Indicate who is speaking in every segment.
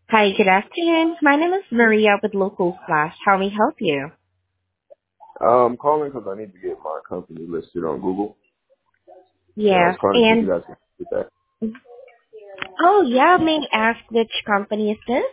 Speaker 1: Hi, good afternoon. My name is Maria with Local Flash. How may I help you?
Speaker 2: I'm calling because I need to get my company listed on Google. And I
Speaker 1: Yeah,
Speaker 2: was calling to see if you
Speaker 1: and
Speaker 2: guys can get that.
Speaker 1: oh yeah, may I ask which company is this?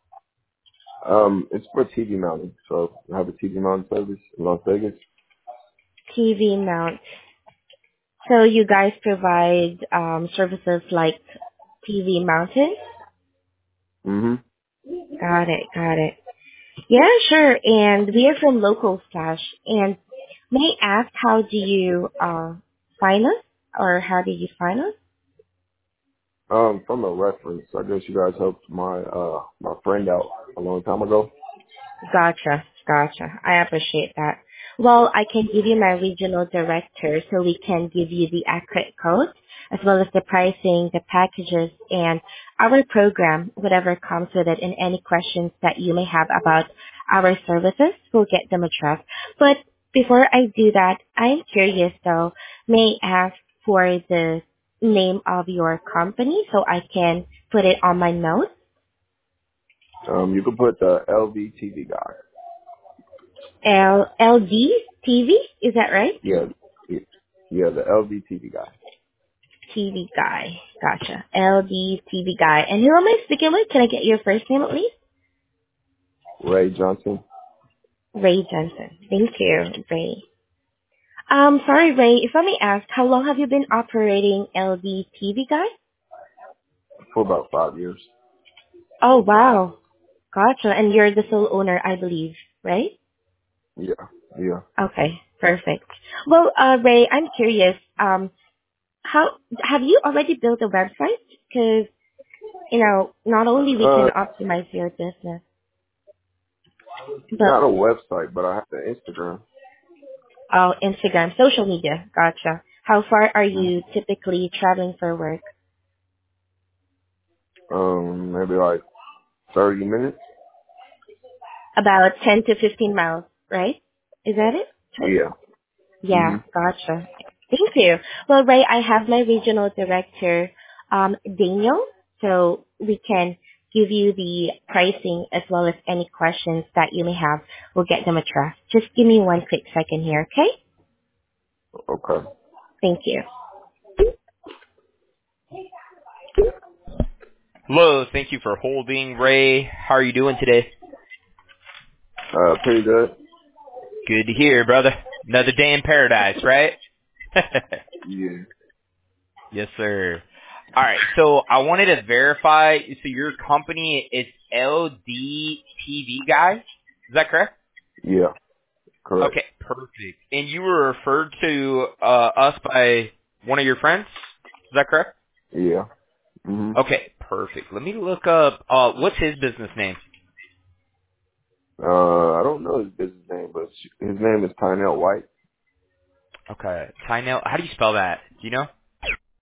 Speaker 2: It's for TV mounting. So I have a TV mounting service in Las Vegas.
Speaker 1: TV Mount. So you guys provide services like TV mounted?
Speaker 2: Mm-hmm.
Speaker 1: Got it, got it. Yeah, sure. And we are from Local Flash. And may I ask how do you find us, or how did you find us?
Speaker 2: From a reference, I guess you guys helped my friend out a long time ago.
Speaker 1: Gotcha. Gotcha. I appreciate that. Well, I can give you my regional director so we can give you the accurate code as well as the pricing, the packages, and our program, whatever comes with it, and any questions that you may have about our services, we'll get them addressed. But before I do that, I'm curious though, may I ask for the name of your company so I can put it on my notes?
Speaker 2: You can put the LVTV guy.
Speaker 1: LD TV, is that right?
Speaker 2: Yeah, yeah, yeah, the LVTV guy.
Speaker 1: TV guy. Gotcha. LD TV guy. And who am I speaking with? Can I get your first name at least?
Speaker 2: Ray Johnson.
Speaker 1: Ray Johnson. Thank you, Ray. Sorry, Ray, if I may ask, how long have you been operating LD TV guy?
Speaker 2: For about 5 years.
Speaker 1: Oh, wow. Gotcha. And you're the sole owner, I believe, right?
Speaker 2: Yeah, yeah.
Speaker 1: Okay, perfect. Well, Ray, I'm curious, how, have you already built a website? Because, not only we can optimize your business, but
Speaker 2: Not a website, but I have the Instagram.
Speaker 1: oh, Instagram, social media. Gotcha. How far are
Speaker 2: Mm.
Speaker 1: you typically traveling for work?
Speaker 2: Maybe like 30 minutes.
Speaker 1: About 10 to 15 miles, right? Is that it?
Speaker 2: Yeah.
Speaker 1: Yeah,
Speaker 2: Mhm.
Speaker 1: gotcha. Thank you. Well, Ray, I have my regional director, Daniel, so we can give you the pricing as well as any questions that you may have. We'll get them addressed. Just give me one quick second here, okay?
Speaker 2: Okay.
Speaker 1: Thank you.
Speaker 3: Hello, thank you for holding, Ray. How are you doing today?
Speaker 2: Pretty good.
Speaker 3: Good to hear, brother. Another day in paradise, right?
Speaker 2: Yeah.
Speaker 3: Yes, sir. All right, so I wanted to verify. So your company is LDTV Guy, is that correct?
Speaker 2: Yeah. Correct.
Speaker 3: Okay, perfect. And you were referred to us by one of your friends, is that correct?
Speaker 2: Yeah. Mhm.
Speaker 3: Okay, perfect. Let me look up. What's his business name?
Speaker 2: I don't know his business name, but his name is Tynell White.
Speaker 3: Okay, Tynell. How do you spell that? Do you know?